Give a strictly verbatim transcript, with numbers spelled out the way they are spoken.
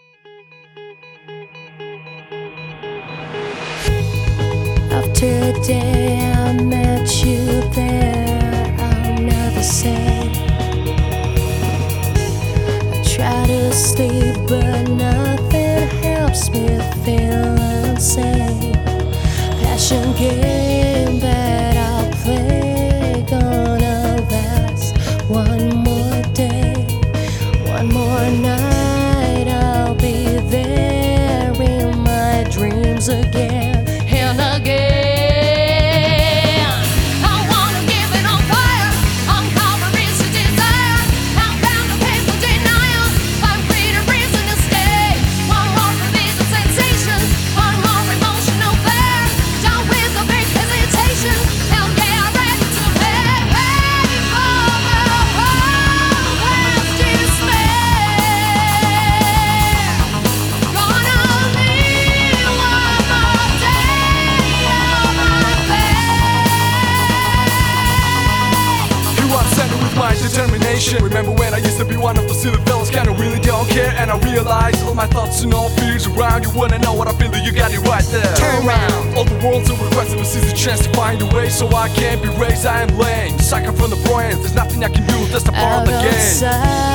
After a day I met you there, I'll never say. I try to sleep but nothing helps me feel unsafe. Passion game that I'll play, gonna last one more day, one more night. I'll be there in my dreams again and again. I wanna give it on fire, uncover is a desire, outbound of painful denial, find freedom, reason to stay. One more release of sensations, one more emotional flare, done with the big hesitation, now get ready to pay, pay for the hopeless despair. Gonna leave one more day on my face. You are standing with my determination. Remember when I used to be one of those silly fellas, kinda really don't care. And I realized all my thoughts and all fears around. You wanna know what I feel, you got it right there. Turn around. All the world's a request and seize a chance to find a way. So I can't be raised, I am lame, sucker from the brain. There's nothing I can do, that's the part of the game. Outside